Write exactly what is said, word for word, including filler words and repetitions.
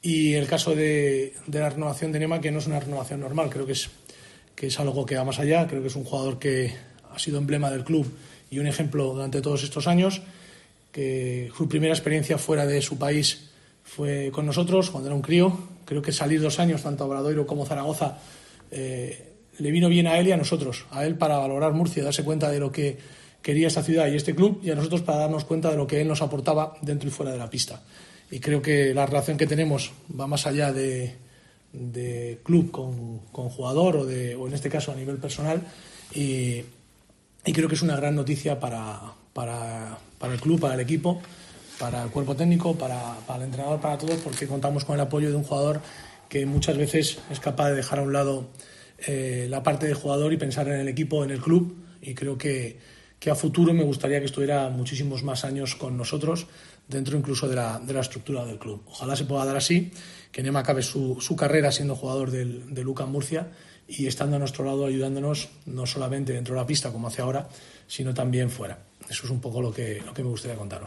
Y el caso de, de la renovación de Nema, que no es una renovación normal, creo que es, que es algo que va más allá, creo que es un jugador que ha sido emblema del club y un ejemplo durante todos estos años, que su primera experiencia fuera de su país fue con nosotros cuando era un crío. Creo que salir dos años, tanto a Obradoiro como a Zaragoza, eh, le vino bien a él y a nosotros, a él para valorar Murcia, darse cuenta de lo que quería esta ciudad y este club, y a nosotros para darnos cuenta de lo que él nos aportaba dentro y fuera de la pista. Y creo que la relación que tenemos va más allá de, de club con, con jugador o, de, o en este caso a nivel personal, y, y creo que es una gran noticia para, para, para el club, para el equipo, para el cuerpo técnico, para, para el entrenador, para todos, porque contamos con el apoyo de un jugador que muchas veces es capaz de dejar a un lado eh, la parte de jugador y pensar en el equipo, en el club, y creo que, que a futuro me gustaría que estuviera muchísimos más años con nosotros, dentro incluso de la, de la estructura del club. Ojalá se pueda dar así, que Nema acabe su, su carrera siendo jugador del, del U C A M Murcia y estando a nuestro lado ayudándonos, no solamente dentro de la pista como hace ahora, sino también fuera. Eso es un poco lo que, lo que me gustaría contaros.